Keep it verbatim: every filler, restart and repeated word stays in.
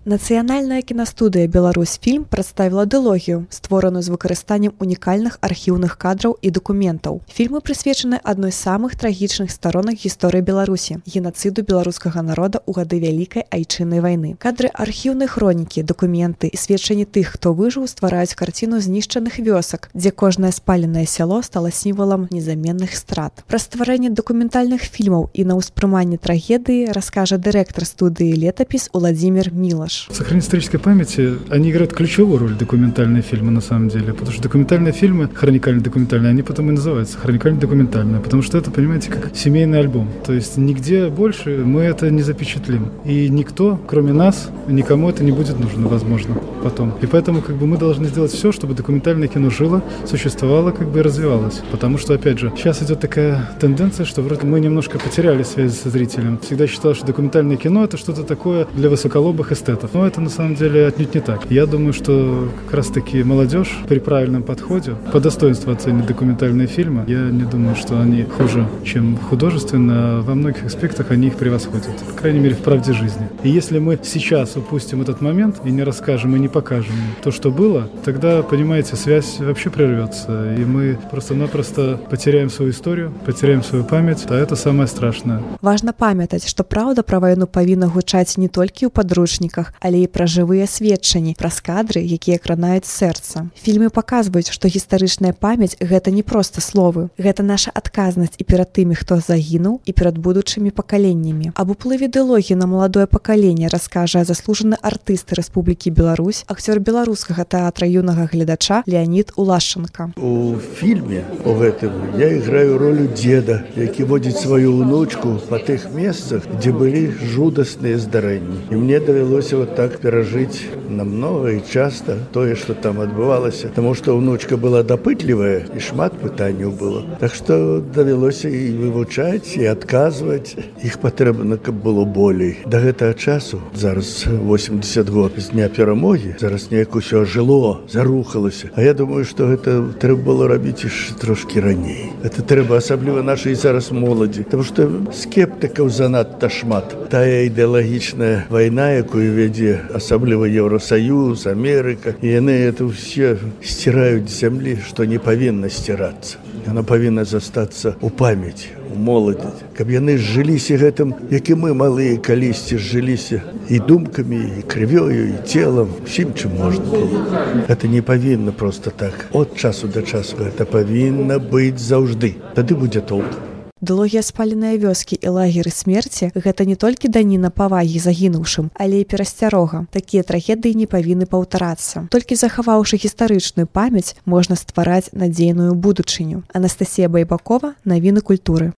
Нацыянальная кінастудыя «Беларусьфільм» прадставіла дылогію, створаную з выкарыстаннем унікальных архіўных кадраў і дакументаў. Фільмы прысвечаны адной з самых трагічных сторонак гісторыі Беларусі – генацыду беларускага народа ў гады Вялікай айчыннай вайны. Кадры архіўнай хронікі, дакументы і сведчанні тых, хто выжыў, ствараюць карціну знішчаных вёсак, дзе кожнае спаленае сяло стала сімвалам незаменных страт. Пра стварэнне дакументальных фільмаў і на ўспрыманне трагедыі раскажа дырэктар студыі «Летапіс» Уладзімір Мілаш. Сохранение исторической памяти, они играют ключевую роль, документальные фильмы на самом деле, потому что документальные фильмы, хроникально-документальные, они потом и называются хроникально-документальные, потому что это, понимаете, как семейный альбом, то есть нигде больше мы это не запечатлим, и никто, кроме нас, никому это не будет нужно, возможно, потом. И поэтому как бы мы должны сделать все, чтобы документальное кино жило, существовало, как бы и развивалось, потому что, опять же, сейчас идет такая тенденция, что вроде мы немножко потеряли связь со зрителем. Всегда считал, что документальное кино — это что-то такое для высоколобых эстетов. Но это на самом деле отнюдь не так. Я думаю, что как раз-таки молодежь при правильном подходе по достоинству оценит документальные фильмы. Я не думаю, что они хуже, чем художественно. Во многих аспектах они их превосходят. По крайней мере, в правде жизни. И если мы сейчас упустим этот момент и не расскажем, и не покажем то, что было, тогда, понимаете, связь вообще прервется. И мы просто-напросто потеряем свою историю, потеряем свою память. А это самое страшное. Важно памятаць, што праўда пра вайну павінна гучаць не толькі ў падручніках, але і пра жывыя сведчанні, праз кадры, якія кранаюць сэрца. Фільмы паказваюць, што гістарычная памяць – гэта не проста словы. Гэта наша адказнасць і перад тымі, хто загінуў, і перад будучымі пакаленнямі. Аб уплыве дылогіі на маладое пакаленне раскажа заслужаны артыст Рэспублікі Беларусь, акцёр беларускага тэатра юнага гледача Леонид Улашченко. У фільме у гэтым я іграю ролю дзеда, які водзіць сваю ўнучку па тых месцах, дзе былі жудасныя здарэнні. І мне давялося вот так перажыць намного і часта тое, што там адбывалася, таму што ўнучка была дапытлівая і шмат пытанняў было. Так што давялося і вывучаць, і адказваць. Іх патрэбна, каб было болей. Да гэтага часу, зараз восемьдесят год з дня перамогі, зараз неяк усё жыло, зарухалася. А я думаю, што гэта трэба было рабіць яшчэ трошкі раней. Гэта трэба асабліва нашай зараз моладзі, таму што скептыкаў занадта шмат. Тая ідэалагічная вайна, якую вядзе асабліва Еўросаюз, Амерыка, і яны это ўсе сціраюць з зямлі, што не павінна сцірацца. Яна павінна застацца ў памяці, у моладзі, каб яны жыліся гэтым, як і мы малыя калісьці жыліся і думкамі, і крывёю, і целам, усім, чым можна было. Гэта не павінна проста так. От часу да часу гэта павінна быць заўжды. Тады будзе толк. Дылогія спаленыя вёскі і лагеры смерці – гэта не толькі даніна павагі загінуўшым, але і перасцярога. Такія трагедыі не павінны паўтарацца. Толькі захаваўшы гістарычную памяць, можна ствараць надзейную будучыню. Анастасія Байбакова, навіны культуры.